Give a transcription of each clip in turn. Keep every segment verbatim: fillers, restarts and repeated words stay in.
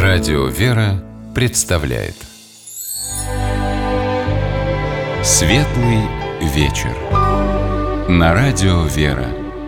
Радио «Вера» представляет Светлый вечер на Радио «Вера».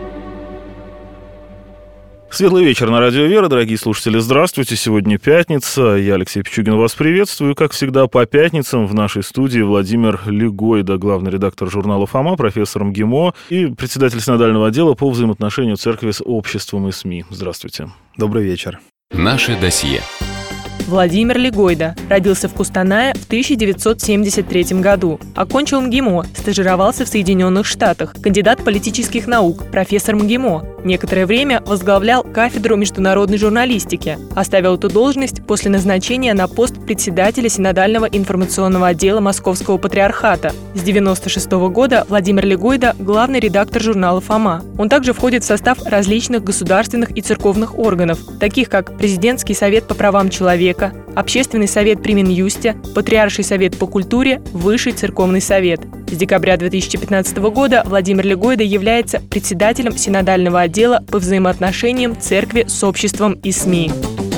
Светлый вечер на Радио «Вера», дорогие слушатели, здравствуйте. Сегодня пятница, я, Алексей Пичугин, вас приветствую. Как всегда, по пятницам в нашей студии Владимир Легойда, главный редактор журнала «Фома», профессор МГИМО и председатель синодального отдела по взаимоотношению церкви с обществом и СМИ. Здравствуйте. Добрый вечер. Наше досье. Владимир Легойда родился в Кустанае в тысяча девятьсот семьдесят третьем году. Окончил МГИМО, стажировался в Соединенных Штатах, кандидат политических наук, профессор МГИМО. Некоторое время возглавлял кафедру международной журналистики. Оставил эту должность после назначения на пост председателя синодального информационного отдела Московского патриархата. С девяносто шестого года Владимир Легойда – главный редактор журнала «Фома». Он также входит в состав различных государственных и церковных органов, таких как Президентский совет по правам человека, Общественный совет при Минюсте, Патриарший совет по культуре, Высший церковный совет. С декабря две тысячи пятнадцатого года Владимир Легойда является председателем синодального отдела по взаимоотношениям церкви с обществом и СМИ.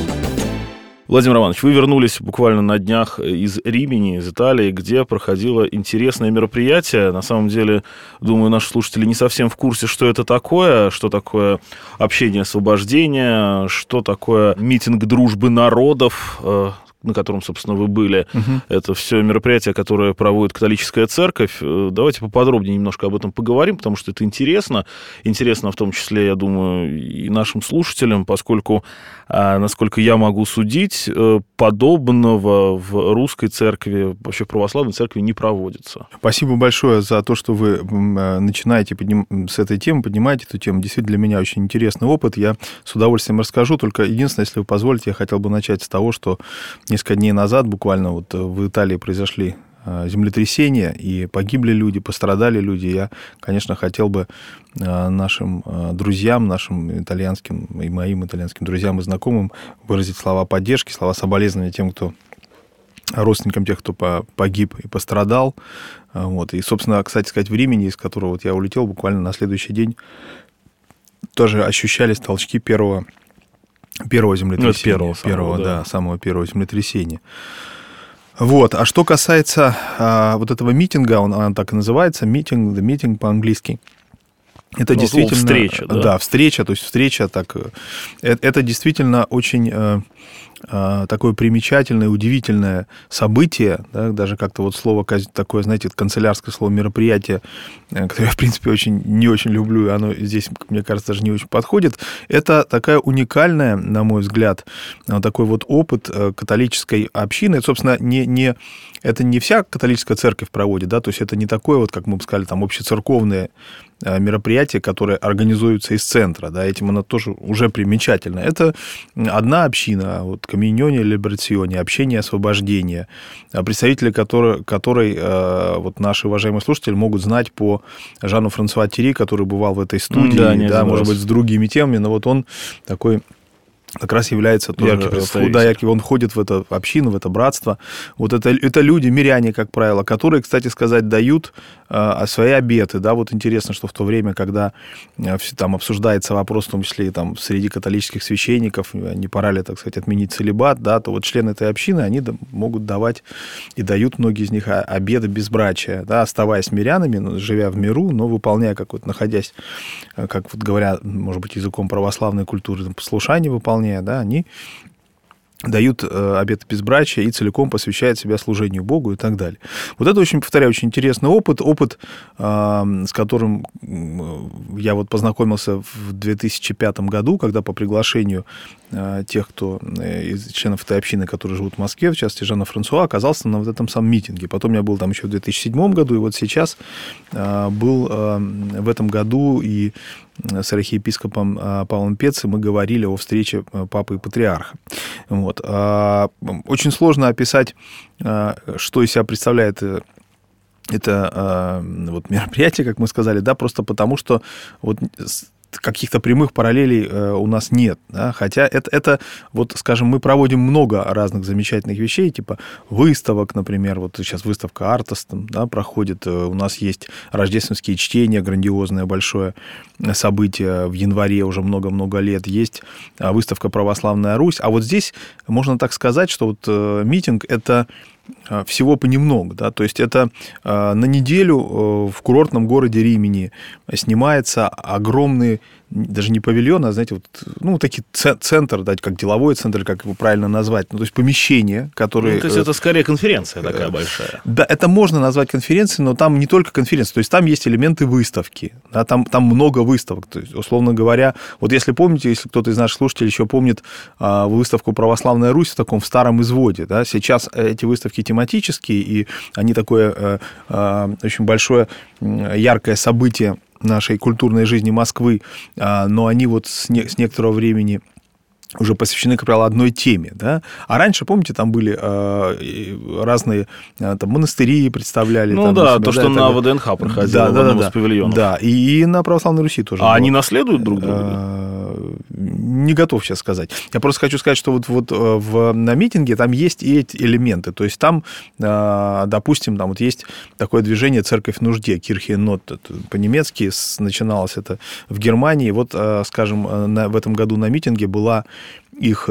Владимир Иванович, вы вернулись буквально на днях из Римини, из Италии, где проходило интересное мероприятие. На самом деле, думаю, наши слушатели не совсем в курсе, что это такое, что такое общение освобождения, что такое митинг дружбы народов, на котором, собственно, вы были. Угу. Это все мероприятие, которое проводит католическая церковь. Давайте поподробнее немножко об этом поговорим, потому что это интересно. Интересно в том числе, я думаю, и нашим слушателям, поскольку, насколько я могу судить, подобного в русской церкви, вообще в православной церкви не проводится. Спасибо большое за то, что вы начинаете подним... с этой темы, поднимаете эту тему. Действительно, для меня очень интересный опыт. Я с удовольствием расскажу. Только единственное, если вы позволите, я хотел бы начать с того, что несколько дней назад буквально вот в Италии произошли землетрясения, и погибли люди, пострадали люди. Я, конечно, хотел бы нашим друзьям, нашим итальянским и моим итальянским друзьям и знакомым выразить слова поддержки, слова соболезнования тем, кто родственникам тех, кто погиб и пострадал. Вот. И, собственно, кстати сказать, в Римени, из которого вот я улетел, буквально на следующий день тоже ощущались толчки первого Первого землетрясения. Ну, первого, самого, первого да. да, самого первого землетрясения. Вот. А что касается а, вот этого митинга, он, он так и называется, митинг, the meeting по-английски. Это ну, действительно... Встреча, да? Да, встреча, то есть встреча, так... Это, это действительно очень... такое примечательное, удивительное событие, да, даже как-то вот слово такое, знаете, канцелярское слово мероприятие, которое я, в принципе, очень, не очень люблю, и оно здесь, мне кажется, даже не очень подходит. Это такая уникальная, на мой взгляд, такой вот опыт католической общины. Это, собственно, не, не, это не вся католическая церковь проводит, да, то есть это не такое вот, как мы бы сказали, там, общецерковное мероприятие, которое организуется из центра, да, этим оно тоже уже примечательно. Это одна община, вот Комьюнионе Либерационе, общение освобождения, представители которой, которой вот наши уважаемые слушатели могут знать по Жану Франсуа Тири, который бывал в этой студии, да, да может быть, с другими темами, но вот он такой... как раз является тоже, да, яркий, он входит в эту общину, в это братство. Вот это, это люди, миряне, как правило, которые, кстати сказать, дают э, свои обеты. Да, вот интересно, что в то время, когда э, там обсуждается вопрос, в том числе и там среди католических священников, не пора ли, так сказать, отменить целибат, да, то вот члены этой общины, они да, могут давать и дают многие из них обеты безбрачия, да, оставаясь мирянами, живя в миру, но выполняя, как вот находясь, как вот говоря, может быть, языком православной культуры, послушание выполняя, да, они дают э, обет безбрачия и целиком посвящают себя служению Богу и так далее. Вот это, очень, повторяю, очень интересный опыт, опыт, э, с которым я вот познакомился в две тысячи пятом году, когда по приглашению э, тех, кто э, из членов этой общины, которые живут в Москве, в частности, Жана Франсуа, оказался на вот этом самом митинге. Потом я был там еще в две тысячи седьмом году, и вот сейчас э, был э, в этом году и с архиепископом э, Павлом Пецци мы говорили о встрече папы и патриарха. Вот. Очень сложно описать, что из себя представляет это вот мероприятие, как мы сказали, да, просто потому что вот каких-то прямых параллелей у нас нет. Да? Хотя это, это, вот, скажем, мы проводим много разных замечательных вещей, типа выставок, например, вот сейчас выставка «Артас» там, да, проходит, у нас есть рождественские чтения, грандиозное большое событие в январе уже много-много лет, есть выставка «Православная Русь», а вот здесь можно так сказать, что вот митинг – это всего понемногу, да, то есть это э, на неделю э, в курортном городе Римини снимается огромный, даже не павильон, а, знаете, вот, ну, такие центр, да, как деловой центр, как его правильно назвать, ну, то есть помещение, которое... Ну, то есть это скорее конференция такая большая. Да, это можно назвать конференцией, но там не только конференция, то есть там есть элементы выставки, да, там, там много выставок, то есть, условно говоря, вот если помните, если кто-то из наших слушателей еще помнит э, выставку «Православная Русь» в таком в старом изводе, да, сейчас эти выставки тематические, и они такое э, э, очень большое, яркое событие нашей культурной жизни Москвы, э, но они вот с, не, с некоторого времени уже посвящены, как правило, одной теме, да? А раньше, помните, там были э, разные э, там, монастыри представляли. Ну там, да, себя, то, да, что на так... ВДНХ проходило, да, в да, одном да, из павильонов. Да, и, и на Православной Руси тоже. А было. они наследуют друг друга? Не готов сейчас сказать. Я просто хочу сказать, что вот, вот в, на митинге там есть и эти элементы. То есть там, допустим, там вот есть такое движение «Церковь в нужде», «Kirche in Not», по-немецки, начиналось это в Германии. Вот, скажем, на, в этом году на митинге была их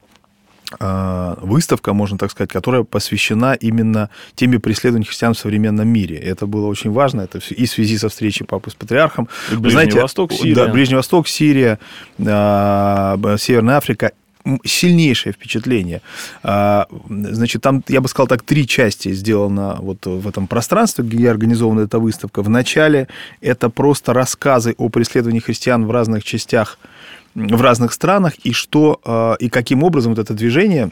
выставка, можно так сказать, которая посвящена именно теме преследования христиан в современном мире. Это было очень важно, это и в связи со встречей папы с патриархом. Ближний Знаете, Восток, Сирия. Да, Ближний Восток, Сирия, Северная Африка. Сильнейшее впечатление. Значит, там, я бы сказал так, три части сделано вот в этом пространстве, где организована эта выставка. Вначале это просто рассказы о преследовании христиан в разных частях, в разных странах, и что, и каким образом вот это движение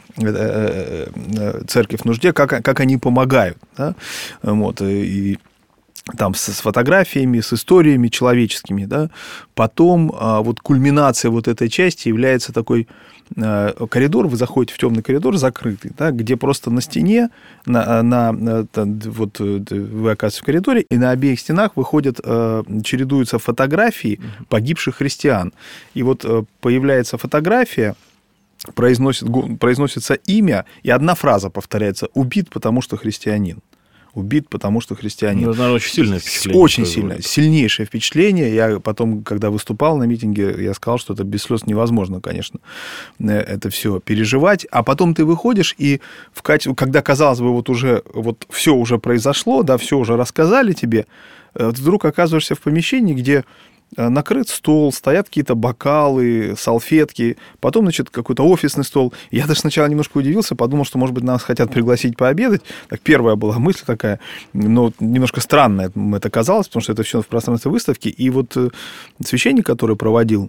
«Церковь в нужде», как, как они помогают. Да? Вот, и там с, с фотографиями, с историями человеческими. Да? Потом вот кульминация вот этой части является такой коридор, вы заходите в темный коридор закрытый, да, где просто на стене, на, на, на, вот вы оказываетесь в коридоре, и на обеих стенах выходят, чередуются фотографии погибших христиан. И вот появляется фотография, произносит, произносится имя, и одна фраза повторяется: «Убит, потому что христианин». Убит, потому что христианин. Ну, это, наверное, очень сильное впечатление. Очень сильное, сильнейшее впечатление. Я потом, когда выступал на митинге, я сказал, что это без слез невозможно, конечно, это все переживать. А потом ты выходишь, и в качестве, когда, казалось бы, вот уже вот все уже произошло, да, все уже рассказали тебе, вдруг оказываешься в помещении, где накрыт стол, стоят какие-то бокалы, салфетки, потом, значит, какой-то офисный стол. Я даже сначала немножко удивился, подумал, что, может быть, нас хотят пригласить пообедать. Так, первая была мысль такая, но немножко странная это казалось, потому что это все в пространстве выставки. И вот священник, который проводил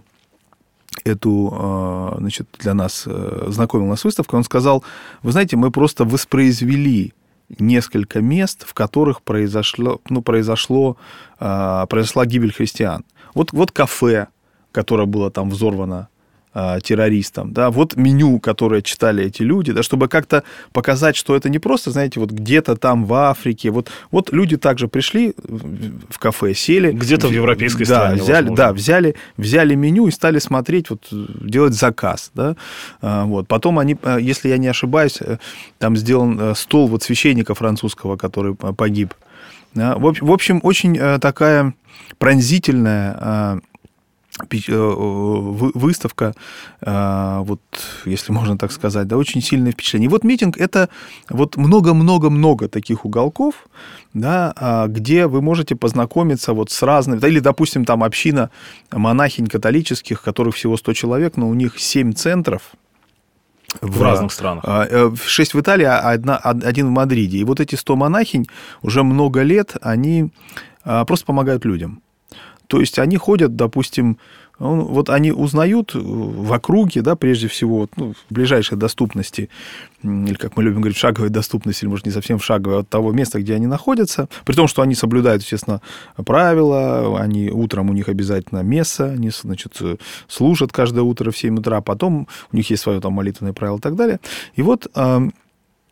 эту, значит, для нас, знакомил нас с выставкой, он сказал: вы знаете, мы просто воспроизвели несколько мест, в которых произошло, ну, произошло, произошла гибель христиан. Вот, вот кафе, которое было там взорвано э, террористом, да, вот меню, которое читали эти люди, да, чтобы как-то показать, что это не просто, знаете, вот где-то там в Африке, вот, вот люди также пришли в кафе, сели. Где-то в европейской да, стране, взяли, возможно. Да, взяли, взяли меню и стали смотреть, вот, делать заказ, да, вот. Потом они, если я не ошибаюсь, там сделан стол вот священника французского, который погиб. В общем, очень такая пронзительная выставка, вот, если можно так сказать, да, очень сильное впечатление. И вот митинг – это вот много-много-много таких уголков, да, где вы можете познакомиться вот с разными, да, или, допустим, там община монахинь католических, которых всего сто человек, но у них семь центров, В, в разных странах. Шесть в Италии, а одна, один в Мадриде. И вот эти сто монахинь уже много лет, они просто помогают людям. То есть они ходят, допустим, вот они узнают в округе, да, прежде всего, ну, в ближайшей доступности, или, как мы любим говорить, в шаговой доступности, или, может, не совсем в шаговой, от того места, где они находятся, при том, что они соблюдают, естественно, правила, они, утром у них обязательно месса, они, значит, служат каждое утро в семь утра, потом у них есть свое там молитвенное правило и так далее. И вот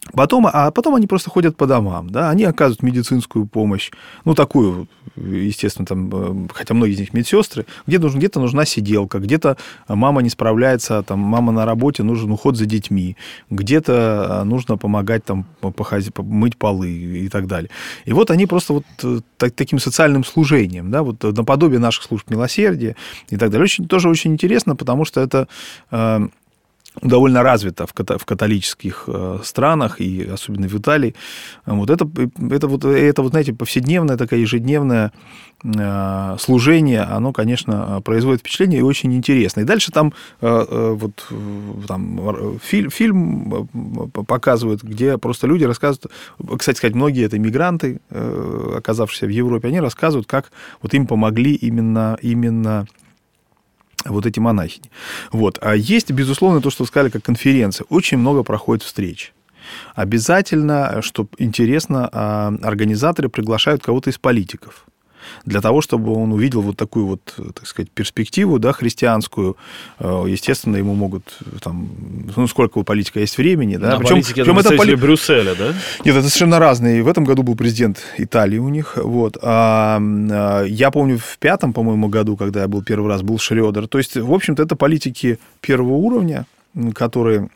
Потом, а потом они просто ходят по домам, да, они оказывают медицинскую помощь, ну, такую, естественно, там, хотя многие из них медсестры, где нужно, где-то нужна сиделка, где-то мама не справляется, там, мама на работе, нужен уход за детьми, где-то нужно помогать, там, похоз... мыть полы и так далее. И вот они просто вот так, таким социальным служением, да, вот наподобие наших служб милосердия и так далее. Очень, тоже очень интересно, потому что это... довольно развито в католических странах, и особенно в Италии. Вот это, это, вот, это вот, знаете, повседневное, такое ежедневное служение, оно, конечно, производит впечатление и очень интересно. И дальше там, вот, там фильм, фильм показывают, где просто люди рассказывают, кстати сказать, многие это мигранты, оказавшиеся в Европе, они рассказывают, как вот им помогли именно, именно вот эти монахини. Вот. А есть, безусловно, то, что вы сказали, как конференция. Очень много проходит встреч. Обязательно, что интересно, организаторы приглашают кого-то из политиков. Для того, чтобы он увидел вот такую вот, так сказать, перспективу, да, христианскую, естественно, ему могут, там, ну, сколько у политика есть времени, да. Да, причем, политики, причем это это поли... Брюсселя, да? Нет, это совершенно разные. В этом году был президент Италии у них, вот. А, я помню, в пятом, по-моему, году, когда я был первый раз, был Шрёдер. То есть, в общем-то, это политики первого уровня, которые...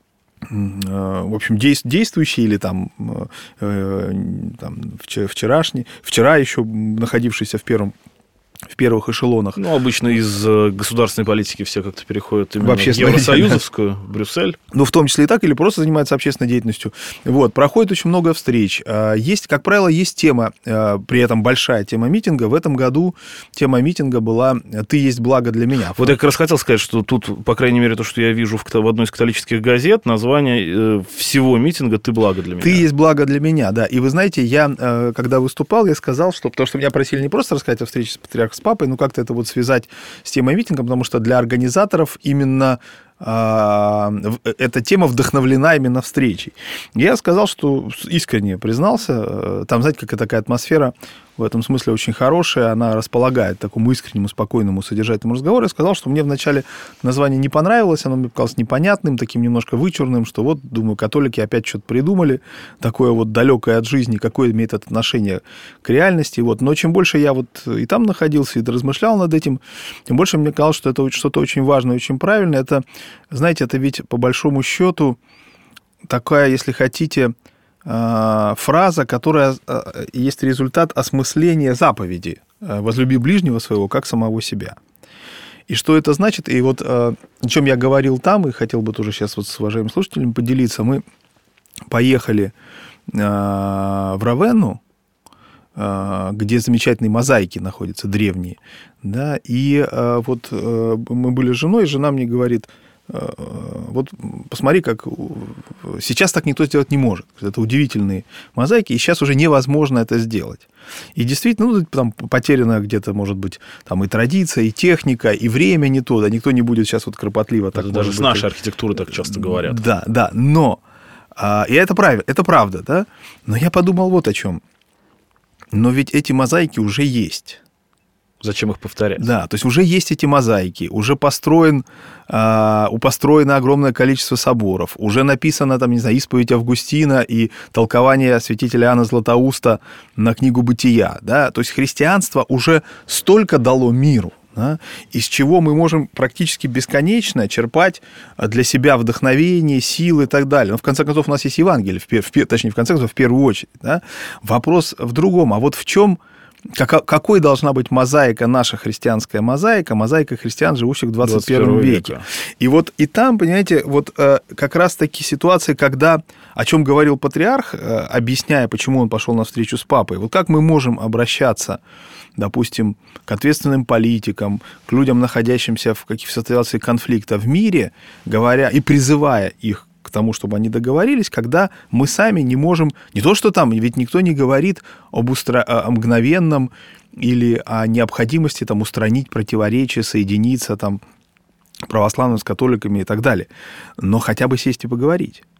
в общем, действующие или там, там вчерашний, вчера еще находившийся в первом в первых эшелонах. Ну, обычно из государственной политики все как-то переходят именно в, в евросоюзовскую, в Брюссель. Ну, в том числе и так, или просто занимаются общественной деятельностью. Вот, проходит очень много встреч. Есть, как правило, есть тема, при этом большая тема митинга. В этом году тема митинга была «Ты есть благо для меня». Вот я как раз хотел сказать, что тут, по крайней мере, то, что я вижу в одной из католических газет, название всего митинга «Ты благо для меня». «Ты есть благо для меня», да. И вы знаете, я, когда выступал, я сказал, что... Потому что меня просили не просто рассказать о встрече с патриархом, с папой, ну, как-то это вот связать с темой митинга, потому что для организаторов именно э, эта тема вдохновлена именно встречей. Я сказал, что искренне признался, там, знаете, какая такая атмосфера в этом смысле очень хорошая, она располагает к такому искреннему, спокойному, содержательному разговору. Я сказал, что мне вначале название не понравилось, оно мне показалось непонятным, таким немножко вычурным, что вот, думаю, католики опять что-то придумали, такое вот далекое от жизни, какое имеет это отношение к реальности. Вот. Но чем больше я вот и там находился, и размышлял над этим, тем больше мне казалось, что это что-то очень важное, очень правильное. Это, знаете, это ведь по большому счету такая, если хотите, фраза, которая есть результат осмысления заповеди «возлюби ближнего своего, как самого себя». И что это значит? И вот о чем я говорил там, и хотел бы тоже сейчас вот с уважаемыми слушателями поделиться. Мы поехали в Равенну, где замечательные мозаики находятся, древние. Да, и вот мы были с женой, и жена мне говорит: вот посмотри, как сейчас так никто сделать не может. Это удивительные мозаики, и сейчас уже невозможно это сделать. И действительно, ну, там потеряна где-то, может быть, там и традиция, и техника, и время не то, да, никто не будет сейчас вот кропотливо так. Даже с быть, нашей архитектуры так часто говорят. Да, да, но, и это правильно, это правда, да, но я подумал вот о чем. Но ведь эти мозаики уже есть. Зачем их повторять? Да, то есть уже есть эти мозаики, уже построен, э, построено огромное количество соборов, уже написано, там, не знаю, исповедь Августина и толкование святителя Иоанна Златоуста на книгу «Бытия». Да? То есть христианство уже столько дало миру, да? Из чего мы можем практически бесконечно черпать для себя вдохновение, силы и так далее. Но в конце концов у нас есть Евангелие, в, в, точнее, в конце концов, в первую очередь. Да? Вопрос в другом. А вот в чем... Какой должна быть мозаика, наша христианская мозаика, мозаика христиан, живущих в двадцать первом веке. Века. И вот и там, понимаете, вот как раз-таки ситуации, когда, о чем говорил патриарх, объясняя, почему он пошел на встречу с папой, вот как мы можем обращаться, допустим, к ответственным политикам, к людям, находящимся в каких-то ситуациях конфликта в мире, говоря и призывая их к тому, чтобы они договорились, когда мы сами не можем... Не то, что там, ведь никто не говорит об устра... о мгновенном или о необходимости там, устранить противоречия, соединиться там, православным с католиками и так далее. Но хотя бы сесть и поговорить.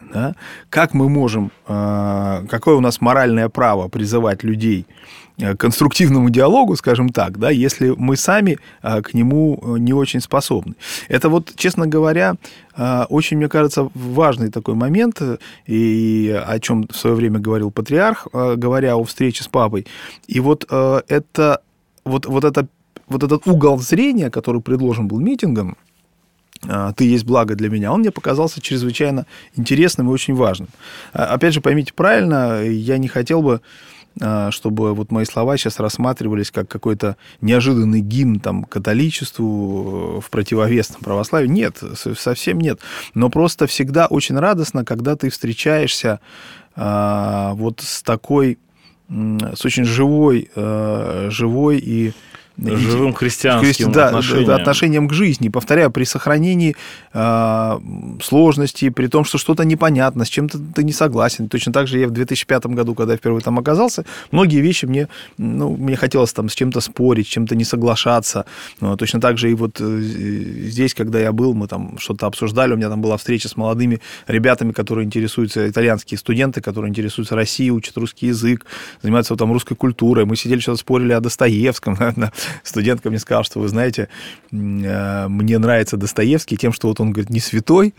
Да? Как мы можем, какое у нас моральное право призывать людей к конструктивному диалогу, скажем так, да, если мы сами к нему не очень способны. Это вот, честно говоря, очень, мне кажется, важный такой момент, и о чем в свое время говорил патриарх, говоря о встрече с папой. И вот это, вот, вот это, вот этот угол зрения, который предложен был митингом, «Ты есть благо для меня», он мне показался чрезвычайно интересным и очень важным. Опять же, поймите правильно, я не хотел бы, чтобы вот мои слова сейчас рассматривались как какой-то неожиданный гимн там, католичеству в противовес там, православию. Нет, совсем нет. Но просто всегда очень радостно, когда ты встречаешься а, вот с такой, с очень живой, а, живой и живым христианским да, отношением. Да, отношением к жизни. Повторяю, при сохранении э, сложностей, при том, что что-то непонятно, с чем-то ты не согласен. Точно так же я в две тысячи пятом году, когда я впервые там оказался, многие вещи мне, ну, мне хотелось там с чем-то спорить, с чем-то не соглашаться. Но точно так же и вот здесь, когда я был, мы там что-то обсуждали, у меня там была встреча с молодыми ребятами, которые интересуются, итальянские студенты, которые интересуются Россией, учат русский язык, занимаются вот, там русской культурой. Мы сидели, что-то спорили о Достоевском. Студентка мне сказала, что, вы знаете, мне нравится Достоевский тем, что вот он, говорит, не святой,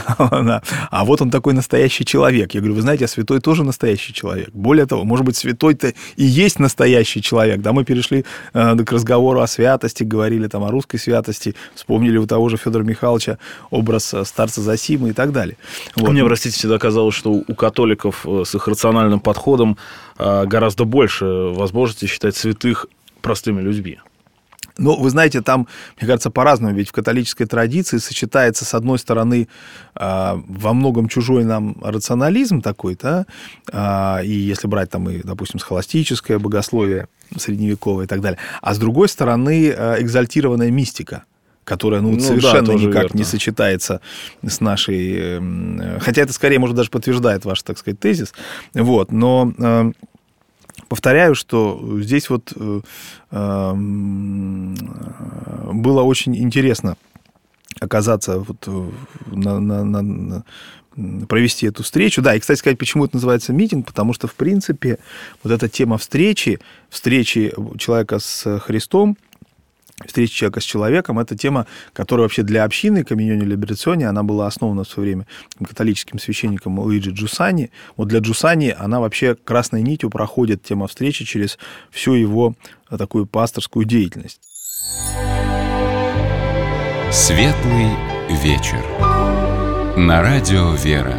а вот он такой настоящий человек. Я говорю, вы знаете, а святой тоже настоящий человек. Более того, может быть, святой-то и есть настоящий человек. Да, мы перешли к разговору о святости, говорили там о русской святости, вспомнили у того же Федора Михайловича образ старца Зосимы и так далее. Вот. Мне, простите, всегда казалось, что у католиков с их рациональным подходом гораздо больше возможностей считать святых простыми людьми. Ну, вы знаете, там, мне кажется, по-разному, ведь в католической традиции сочетается, с одной стороны, во многом чужой нам рационализм такой, да, и если брать там и, допустим, схоластическое богословие средневековое и так далее, а с другой стороны, экзальтированная мистика, которая ну, ну, совершенно да, никак верно. Не сочетается с нашей... Хотя это скорее, может, даже подтверждает ваш, так сказать, тезис, вот, но... Повторяю, что здесь вот э, э, было очень интересно оказаться, вот, на, на, на, провести эту встречу. Да, и, кстати сказать, почему это называется митинг, потому что, в принципе, вот эта тема встречи, встречи человека с Христом, встреча человека с человеком, это тема, которая вообще для общины Коминьоне Либерационе, она была основана в свое время католическим священником Луиджи Джуссани. Вот для Джуссани она вообще красной нитью проходит, тема встречи, через всю его такую пасторскую деятельность. Светлый вечер. На радио «Вера».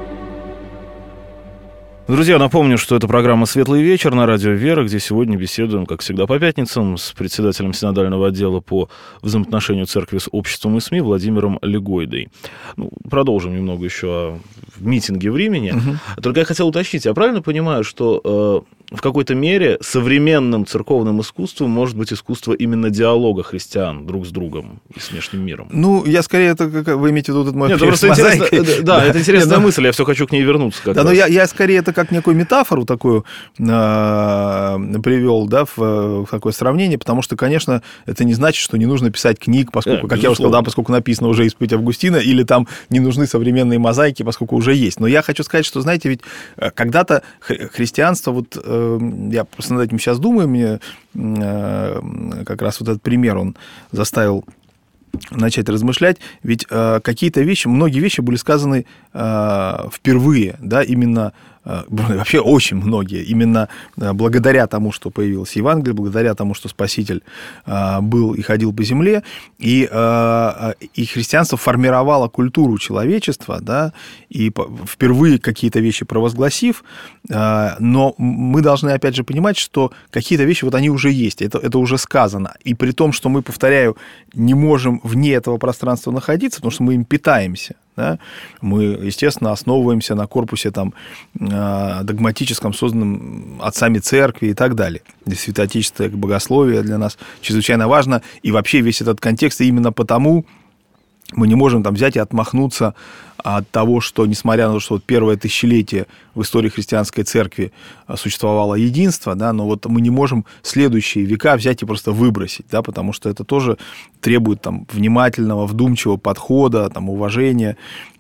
Друзья, напомню, что это программа «Светлый вечер» на радио «Вера», где сегодня беседуем, как всегда, по пятницам с председателем синодального отдела по взаимоотношению церкви с обществом и СМИ Владимиром Легойдой. Ну, продолжим немного еще о митинге в Римени. Угу. Только я хотел уточнить, я правильно понимаю, что э, в какой-то мере современным церковным искусством может быть искусство именно диалога христиан друг с другом и с внешним миром? Ну, я скорее, это как вы имеете в виду этот мой пример с мозаикой. Да, да, это интересная Нет, мысль, я все хочу к ней вернуться. Как да, раз. но я, я скорее это как некую метафору такую э, привел, да, в, в такое сравнение, потому что, конечно, это не значит, что не нужно писать книг, поскольку, да, как я уже сказал, да, поскольку написано уже «Исповедь Августина», или там не нужны современные мозаики, поскольку уже есть. Но я хочу сказать, что, знаете, ведь когда-то христианство, вот э, я просто над этим сейчас думаю, мне э, как раз вот этот пример, он заставил начать размышлять, ведь э, какие-то вещи, многие вещи были сказаны э, впервые, да, именно, э, вообще очень многие, именно э, благодаря тому, что появилось Евангелие, благодаря тому, что Спаситель э, был и ходил по земле, и, э, и христианство формировало культуру человечества, да, и впервые какие-то вещи провозгласив, э, но мы должны, опять же, понимать, что какие-то вещи, вот они уже есть, это, это уже сказано, и при том, что мы, повторяю, не можем вне этого пространства находиться, потому что мы им питаемся. Да? Мы, естественно, основываемся на корпусе там, догматическом, созданном отцами церкви и так далее. Святоотеческое богословие для нас чрезвычайно важно. И вообще весь этот контекст, и именно потому мы не можем там взять и отмахнуться от того, что, несмотря на то, что вот первое тысячелетие в истории христианской церкви существовало единство, да, но вот мы не можем следующие века взять и просто выбросить, да, потому что это тоже требует там внимательного, вдумчивого подхода, там, уважения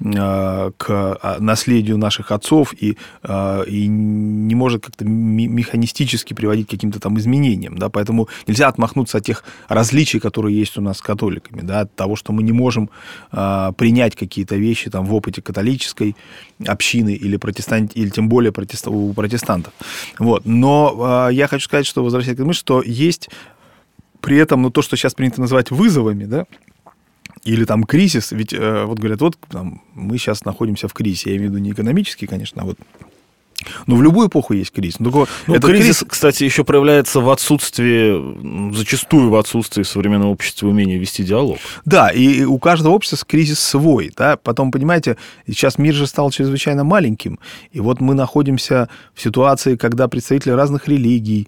э, к наследию наших отцов и, э, и не может как-то механистически приводить к каким-то там изменениям, да, поэтому нельзя отмахнуться от тех различий, которые есть у нас с католиками, да, от того, что мы не можем э, принять какие-то вещи там в опыте католической общины или протестант, или тем более протест, у протестантов. Вот. Но э, я хочу сказать, что, возвращаясь к мысли, что есть при этом, ну, то, что сейчас принято называть вызовами, да, или там кризис, ведь э, вот говорят, вот там, мы сейчас находимся в кризисе, я имею в виду не экономический, конечно, а вот. Но в любую эпоху есть кризис. Ну, этот кризис, кризис, кстати, еще проявляется в отсутствии, зачастую в отсутствии современного общества умения вести диалог. Да, и у каждого общества кризис свой. Да? Потом, понимаете, сейчас мир же стал чрезвычайно маленьким. И вот мы находимся в ситуации, когда представители разных религий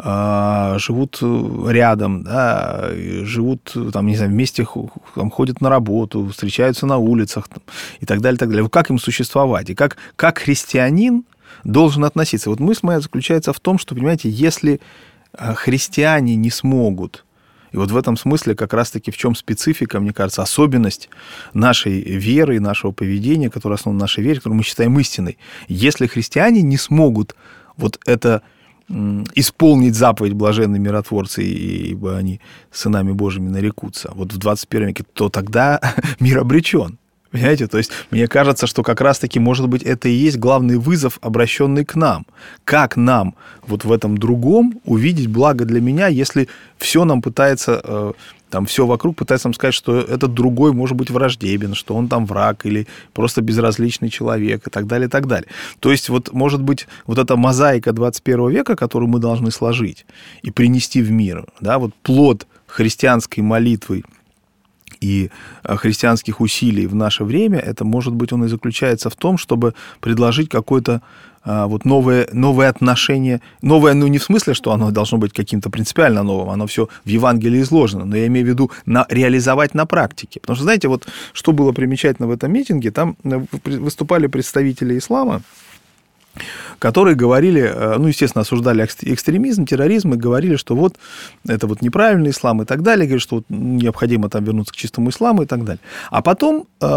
э, живут рядом, да, живут там, не знаю, вместе, там, ходят на работу, встречаются на улицах там, и так далее, так далее. Как им существовать? И как, как христианин должен относиться. Вот мысль моя заключается в том, что, понимаете, если христиане не смогут, и вот в этом смысле как раз-таки в чем специфика, мне кажется, особенность нашей веры и нашего поведения, которое основано на нашей вере, которую мы считаем истиной. Если христиане не смогут вот это исполнить заповедь блаженные миротворцы, ибо они сынами Божьими нарекутся, вот в двадцать первом веке, то тогда мир обречен. Понимаете? То есть, мне кажется, что как раз-таки, может быть, это и есть главный вызов, обращенный к нам. Как нам вот в этом другом увидеть благо для меня, если все нам пытается, там, все вокруг пытается нам сказать, что этот другой может быть враждебен, что он там враг или просто безразличный человек и так далее, и так далее. То есть, вот, может быть, вот эта мозаика двадцать первого века, которую мы должны сложить и принести в мир, да, вот плод христианской молитвы и христианских усилий в наше время, это, может быть, он и заключается в том, чтобы предложить какое-то а, вот новое, новое отношение. Новое, ну, не в смысле, что оно должно быть каким-то принципиально новым, оно все в Евангелии изложено, но я имею в виду на, реализовать на практике. Потому что, знаете, вот что было примечательно в этом митинге, там выступали представители ислама, которые говорили, ну, естественно, осуждали экстремизм, терроризм, и говорили, что вот это вот неправильный ислам и так далее, говорили, что вот необходимо там вернуться к чистому исламу и так далее. А потом э,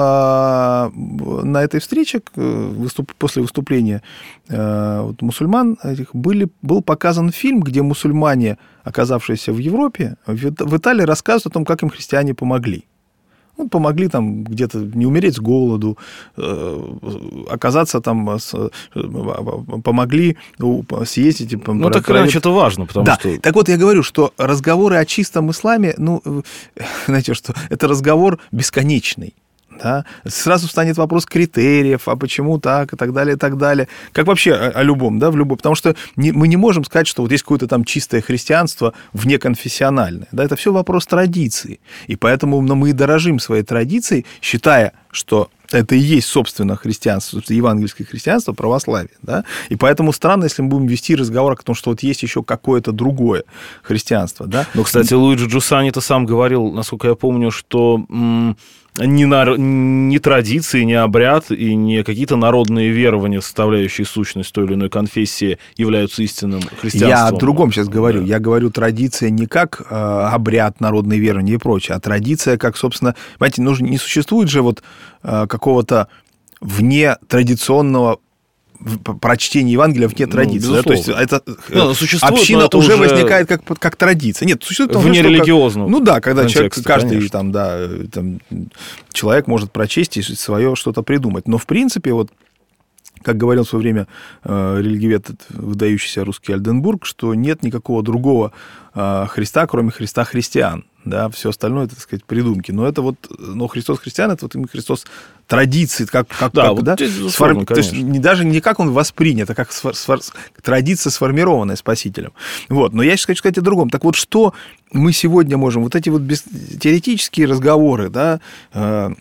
на этой встрече, выступ, после выступления э, вот, мусульман, этих, были, был показан фильм, где мусульмане, оказавшиеся в Европе, в, в Италии, рассказывают о том, как им христиане помогли. Ну, помогли там где-то не умереть с голоду, э, оказаться там, с, э, помогли съездить. Ну, так иначе это важно, потому да. что... Так вот, я говорю, что разговоры о чистом исламе, ну, знаете что, это разговор бесконечный. Да? Сразу встанет вопрос критериев, а почему так, и так далее, и так далее. Как вообще о, о любом, да, в любом. Потому что не, мы не можем сказать, что вот есть какое-то там чистое христианство внеконфессиональное. Да? Это все вопрос традиции. И поэтому ну, мы и дорожим своей традицией, считая, что это и есть, собственно, христианство, собственно, евангельское христианство, православие. Да? И поэтому странно, если мы будем вести разговор о том, что вот есть еще какое-то другое христианство. Да? Но, кстати, Луиджи Джуссани-то сам говорил, насколько я помню, что... М- Ни, на, ни традиции, ни обряд и не какие-то народные верования, составляющие сущность той или иной конфессии, являются истинным христианством. Я о другом сейчас говорю. Да. Я говорю традиция не как э, обряд, народные верования и прочее, а традиция как, собственно... Понимаете, ну, не существует же вот э, какого-то вне традиционного прочтение Евангелия вне традиции. Ну, да? То есть это ну, община это уже возникает как, как традиция. Нет, существует вне религиозного. Как, ну да, когда человек, каждый там, да, там, человек может прочесть и свое что-то придумать. Но в принципе, вот, как говорил в свое время э, религиовед, выдающийся русский Альденбург, что нет никакого другого э, Христа, кроме Христа христиан. Да, все остальное, это, так сказать, придумки. Но это вот, но Христос христиан, это вот именно Христос традиции, как, как, да, как вот да, сформ... то есть не, даже не как он воспринят, а как свар... Свар... традиция, сформированная Спасителем. Вот. Но я сейчас хочу сказать о другом. Так вот, что мы сегодня можем, вот эти вот без... теоретические разговоры, да, э,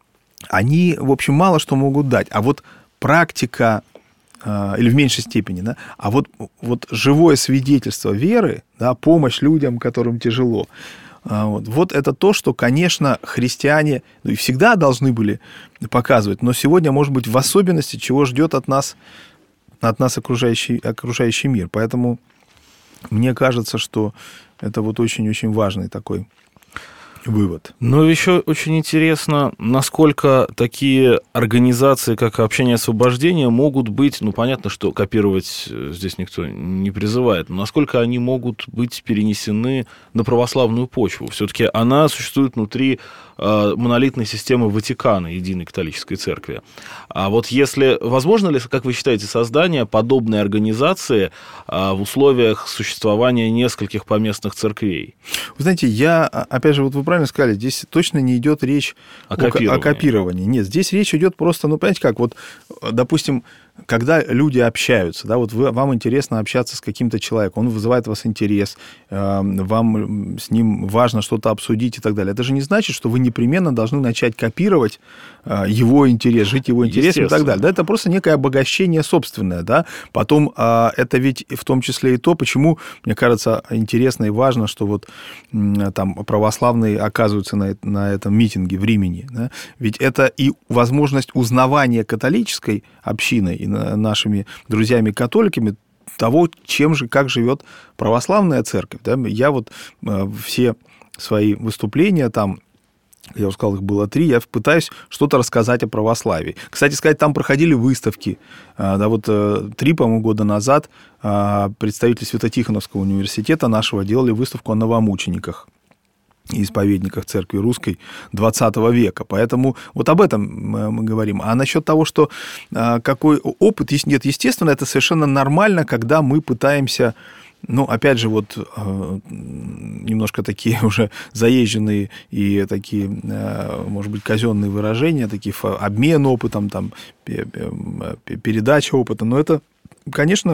они, в общем, мало что могут дать. А вот практика, э, или в меньшей степени, да, а вот, вот живое свидетельство веры, да, помощь людям, которым тяжело, Вот. вот это то, что, конечно, христиане ну, и всегда должны были показывать, но сегодня, может быть, в особенности, чего ждет от нас, от нас окружающий, окружающий мир. Поэтому мне кажется, что это вот очень-очень важный такой вывод. Но еще очень интересно, насколько такие организации, как «Общение освобождения», могут быть, ну, понятно, что копировать здесь никто не призывает, но насколько они могут быть перенесены на православную почву. Все-таки она существует внутри э, монолитной системы Ватикана, Единой католической церкви. А вот если, возможно ли, как вы считаете, создание подобной организации э, в условиях существования нескольких поместных церквей? Вы знаете, я, опять же, вот вы правильно сказали, здесь точно не идет речь о, о, копировании. о копировании. Нет, здесь речь идет просто, ну, понимаете как, вот, допустим, когда люди общаются, да, вот вы, вам интересно общаться с каким-то человеком, он вызывает у вас интерес, э, вам с ним важно что-то обсудить и так далее. Это же не значит, что вы непременно должны начать копировать э, его интерес, жить его интересом и так далее. Да, это просто некое обогащение собственное, да. Потом э, это ведь в том числе и то, почему, мне кажется, интересно и важно, что вот э, там православные оказываются на, на этом митинге в Римени, да? Ведь это и возможность узнавания католической общины и нашими друзьями-католиками того, чем же, как живет православная церковь. Да? Я вот э, все свои выступления там, я уже сказал, их было три, я пытаюсь что-то рассказать о православии. Кстати сказать, там проходили выставки. Э, да, вот э, три, по-моему, года назад э, представители Свято-Тихоновского университета нашего делали выставку о новомучениках и исповедниках церкви русской двадцатого века. Поэтому вот об этом мы говорим. А насчет того, что какой опыт, нет, естественно, это совершенно нормально, когда мы пытаемся, ну, опять же, вот немножко такие уже заезженные и такие, может быть, казенные выражения, такие обмен опытом, там, передача опыта, но это, конечно,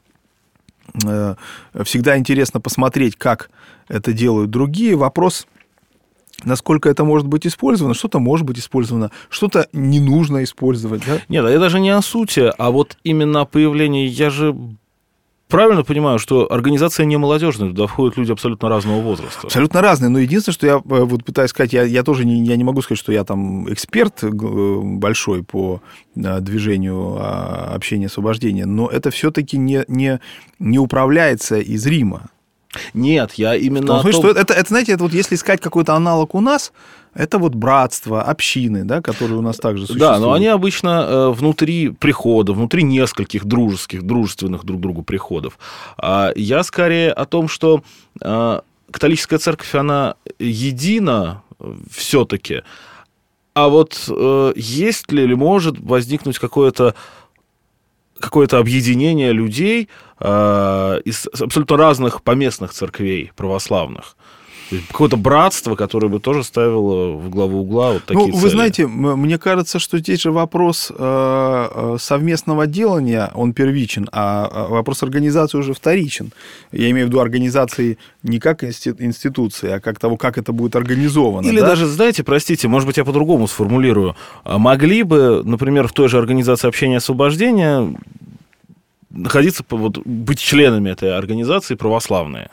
всегда интересно посмотреть, как это делают другие. Вопрос, насколько это может быть использовано. Что-то может быть использовано, что-то не нужно использовать. Да? Нет, я даже не о сути, а вот именно о появлении. Я же правильно понимаю, что организация не молодежная, туда входят люди абсолютно разного возраста. Абсолютно разные, но единственное, что я вот пытаюсь сказать, я, я тоже не, я не могу сказать, что я там эксперт большой по движению общения освобождения, но это все-таки не, не, не управляется из Рима. Нет, я именно... Том... Что это, это, знаете, это вот если искать какой-то аналог у нас, это вот братство, общины, да, которые у нас также существуют. Да, но они обычно внутри прихода, внутри нескольких дружеских, дружественных друг другу приходов. Я скорее о том, что католическая церковь, она едина все-таки, а вот есть ли или может возникнуть какое-то какое-то объединение людей э, из абсолютно разных поместных церквей православных. Какое-то братство, которое бы тоже ставило в главу угла вот такие ну, цели. Вы знаете, мне кажется, что здесь же вопрос э, совместного делания, он первичен, а вопрос организации уже вторичен. Я имею в виду организации не как институции, а как того, как это будет организовано. Или да? даже, знаете, простите, может быть, я по-другому сформулирую. Могли бы, например, в той же организации общения освобождения находиться, вот, быть членами этой организации православные.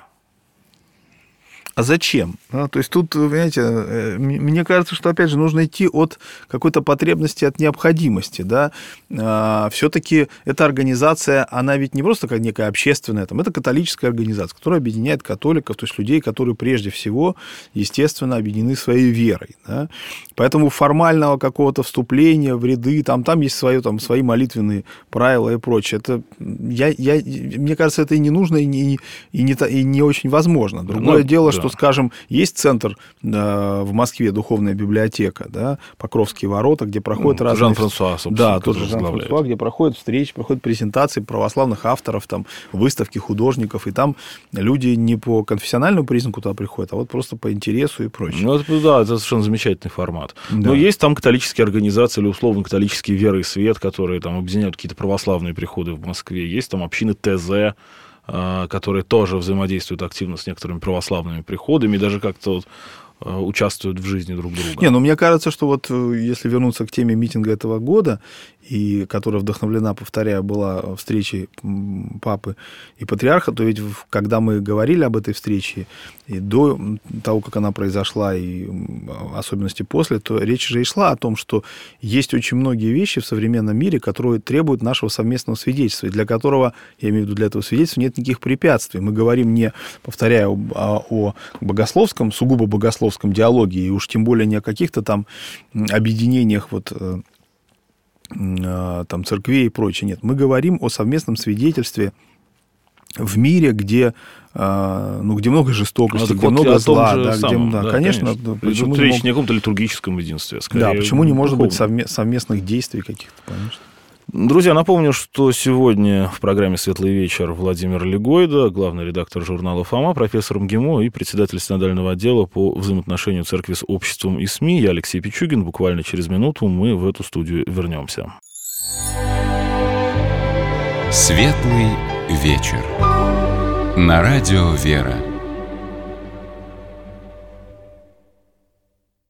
А зачем? А, то есть тут, понимаете, мне кажется, что, опять же, нужно идти от какой-то потребности, от необходимости. Да? А, все-таки эта организация, она ведь не просто как некая общественная, там, это католическая организация, которая объединяет католиков, то есть людей, которые прежде всего, естественно, объединены своей верой. Да? Поэтому формального какого-то вступления в ряды, там, там есть свое, там, свои молитвенные правила и прочее. Это, я, я, мне кажется, это и не нужно, и не, и не, и не очень возможно. Другое ну, дело, да. что, скажем, есть центр да, в Москве, духовная библиотека, да, Покровские ворота, где проходят ну, разные... Жан-Франсуа, собственно, да, тоже Жан-Франсуа, где проходят встречи, проходят презентации православных авторов, там, выставки художников, и там люди не по конфессиональному признаку туда приходят, а вот просто по интересу и прочее. Ну, это, да, это совершенно замечательный формат. Да. Но есть там католические организации или условно католические «Вера и свет», которые там объединяют какие-то православные приходы в Москве. Есть там общины ТЗ, которые тоже взаимодействуют активно с некоторыми православными приходами, и даже как-то вот участвуют в жизни друг друга. Не, ну мне кажется, что вот если вернуться к теме митинга этого года, и которая вдохновлена, повторяю, была встречей папы и патриарха, то ведь когда мы говорили об этой встрече, и до того, как она произошла, и особенности после, то речь же и шла о том, что есть очень многие вещи в современном мире, которые требуют нашего совместного свидетельства, и для которого, я имею в виду, для этого свидетельства нет никаких препятствий. Мы говорим не, повторяю, о, о богословском, сугубо богословском диалоге, и уж тем более не о каких-то там объединениях вот там, церквей и прочее. Нет, мы говорим о совместном свидетельстве в мире, где, ну, где много жестокости, ну, где вот много зла. Да, самом, где, да, да, конечно. конечно. Почему речь мог... не о каком-то литургическом единстве, а скорее. Да, почему не может духовном. быть совместных действий каких-то, конечно. Друзья, напомню, что сегодня в программе «Светлый вечер» Владимир Легойда, главный редактор журнала «Фома», профессор МГИМО и председатель синодального отдела по взаимоотношению церкви с обществом и СМИ. Я Алексей Пичугин. Буквально через минуту мы в эту студию вернемся. «Светлый вечер» на радио «Вера».